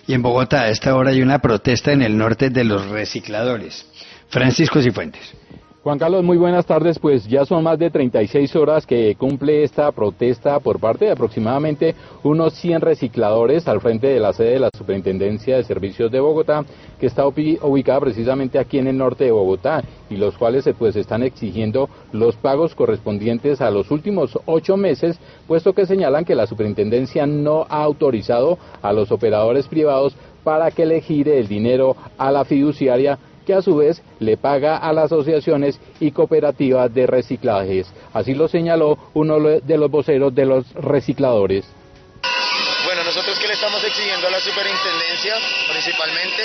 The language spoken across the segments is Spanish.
Y en Bogotá a esta hora hay una protesta en el norte de los recicladores. Francisco Cifuentes. Juan Carlos, muy buenas tardes. Pues ya son más de 36 horas que cumple esta protesta por parte de aproximadamente unos 100 recicladores al frente de la sede de la Superintendencia de Servicios de Bogotá, que está ubicada precisamente aquí en el norte de Bogotá, y los cuales pues están exigiendo los pagos correspondientes a los últimos 8 meses, puesto que señalan que la Superintendencia no ha autorizado a los operadores privados para que le gire el dinero a la fiduciaria, que a su vez le paga a las asociaciones y cooperativas de reciclajes. Así lo señaló uno de los voceros de los recicladores. Bueno, nosotros que le estamos exigiendo a la superintendencia, principalmente,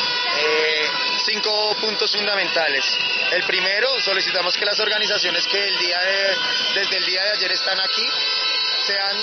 5 puntos fundamentales. El primero, solicitamos que las organizaciones que desde el día de ayer están aquí, sean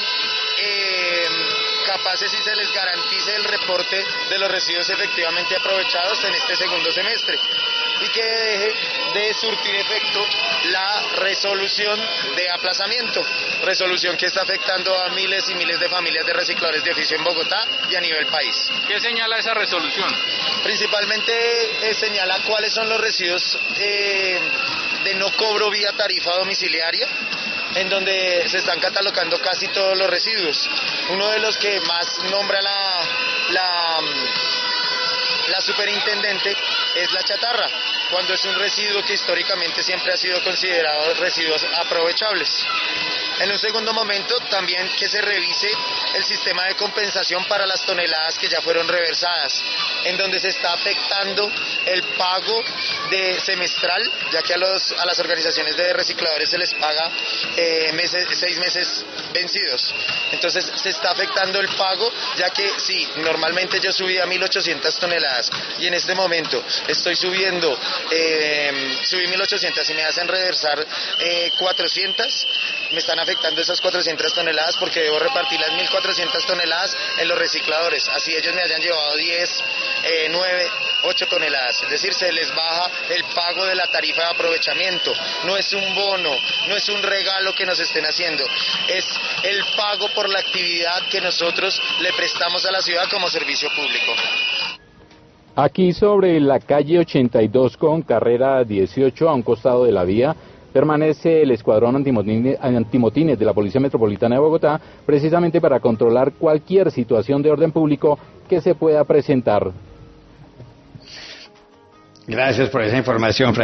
capaces y se les garantice el reporte de los residuos efectivamente aprovechados en este segundo semestre y que deje de surtir efecto la resolución de aplazamiento, resolución que está afectando a miles y miles de familias de recicladores de oficio en Bogotá y a nivel país. ¿Qué señala esa resolución? Principalmente señala cuáles son los residuos de no cobro vía tarifa domiciliaria, en donde se están catalogando casi todos los residuos. Uno de los que más nombra la superintendente es la chatarra, cuando es un residuo que históricamente siempre ha sido considerado residuos aprovechables. En un segundo momento, también que se revise el sistema de compensación para las toneladas que ya fueron reversadas, en donde se está afectando el pago de semestral, ya que a las organizaciones de recicladores se les paga 6 meses vencidos. Entonces se está afectando el pago, ya que sí, normalmente yo subía 1.800 toneladas y en este momento estoy subí 1.800 y me hacen reversar 400, me están afectando esas 400 toneladas porque debo repartir las 1.400 toneladas en los recicladores, así ellos me hayan llevado 10, 9, 8 toneladas, es decir, se les baja el pago de la tarifa de aprovechamiento. No es un bono, no es un regalo que nos estén haciendo, es el pago por la actividad que nosotros le prestamos a la ciudad como servicio público. Aquí sobre la calle 82 con carrera 18 a un costado de la vía, permanece el escuadrón antimotines de la Policía Metropolitana de Bogotá, precisamente para controlar cualquier situación de orden público que se pueda presentar. Gracias por esa información, Francisco.